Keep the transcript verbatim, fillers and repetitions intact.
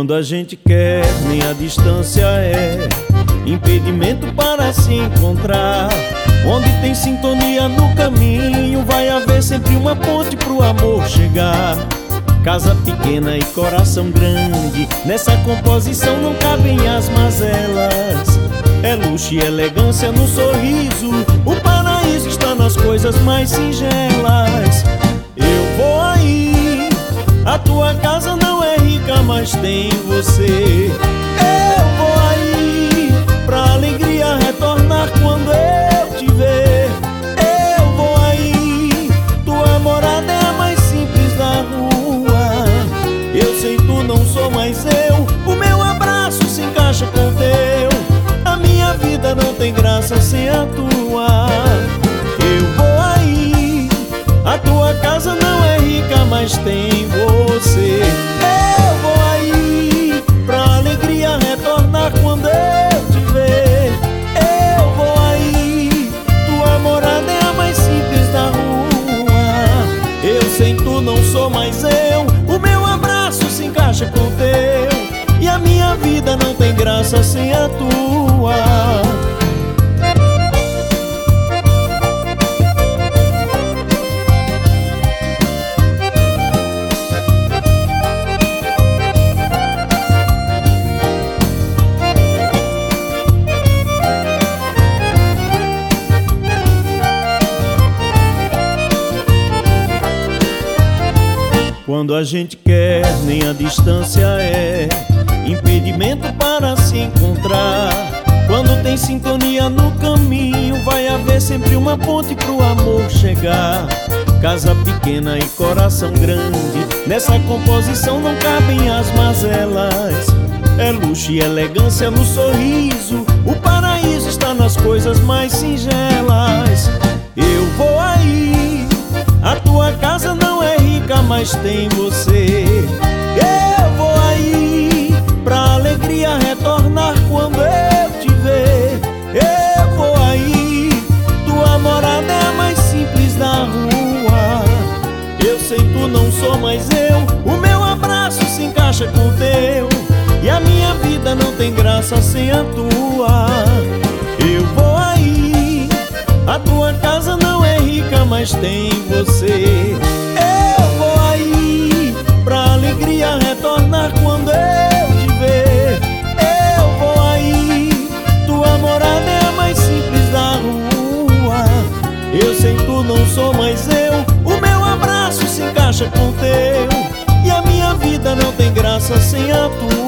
Quando a gente quer, nem a distância é impedimento para se encontrar. Onde tem sintonia no caminho, vai haver sempre uma ponte pro amor chegar. Casa pequena e coração grande, nessa composição não cabem as mazelas. É luxo e elegância no sorriso, o paraíso está nas coisas mais singelas. Eu vou aí, a tua casa não é rica, mas tem você. Eu vou aí, pra alegria retornar quando eu te ver. Eu vou aí, tua morada é a mais simples da rua. Eu sei tu não sou mais eu, o meu abraço se encaixa com o teu. A minha vida não tem graça sem a tua. Eu vou aí, a tua casa não é rica, mas tem você. Eu vou aí, pra alegria retornar quando eu te ver. Eu vou aí, tua morada é a mais simples da rua. Eu sem tu não sou mais eu, o meu abraço se encaixa com o teu. E a minha vida não tem graça sem a tua. Quando a gente quer, nem a distância é impedimento para se encontrar. Quando tem sintonia no caminho, vai haver sempre uma ponte pro amor chegar. Casa pequena e coração grande, nessa composição não cabem as mazelas. É luxo e elegância no sorriso, o paraíso está nas coisas mais singelas. Eu vou aí, a tua casa não é rica, mas tem você. Eu vou aí, pra alegria retornar quando eu te ver. Eu vou aí, tua morada é a mais simples da rua. Eu sei tu não sou mais eu, o meu abraço se encaixa com o teu. E a minha vida não tem graça sem a tua. Eu vou aí, a tua casa não é rica, mas tem você. Eu vou aí, pra alegria retornar quando eu te ver. Eu vou aí, tua morada é a mais simples da rua. Eu sem tu não sou mais eu, o meu abraço se encaixa com o teu. E a minha vida não tem graça sem a tua.